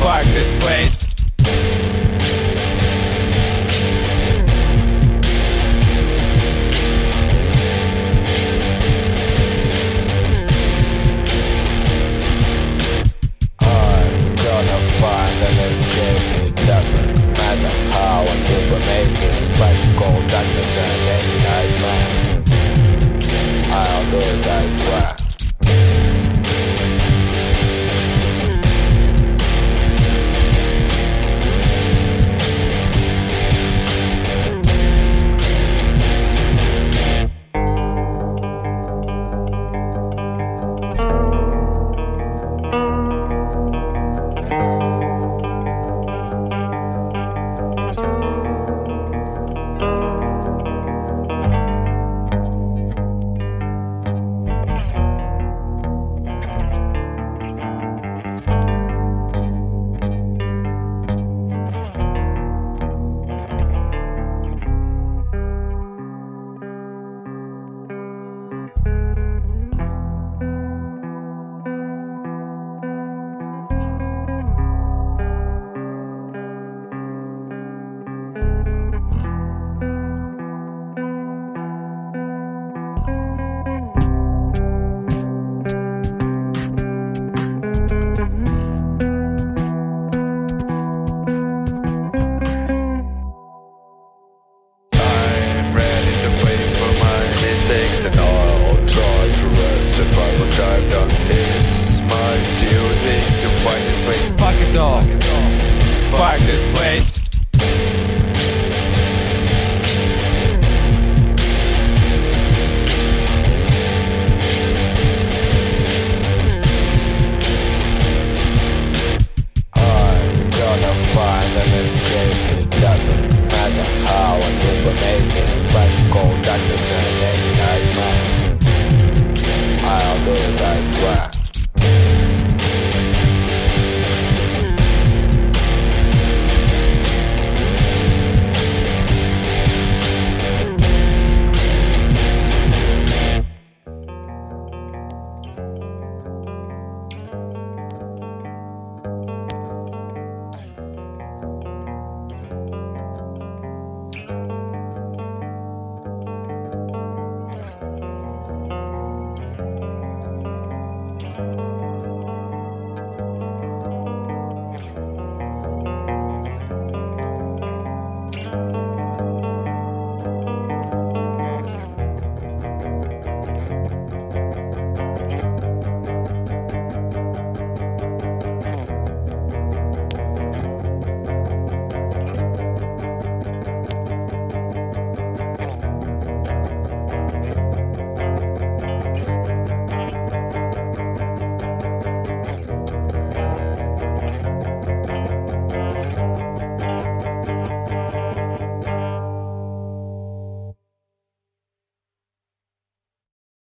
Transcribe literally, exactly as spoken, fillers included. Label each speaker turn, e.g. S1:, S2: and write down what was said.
S1: Fuck this place.
S2: I'm gonna find an escape. It doesn't matter how I illuminate this spectacle, darkness and any nightmare. I'll do it, I swear.
S1: And I'll try to justify what I've done. It's my duty to find this place. Fuck it all. Fuck this place.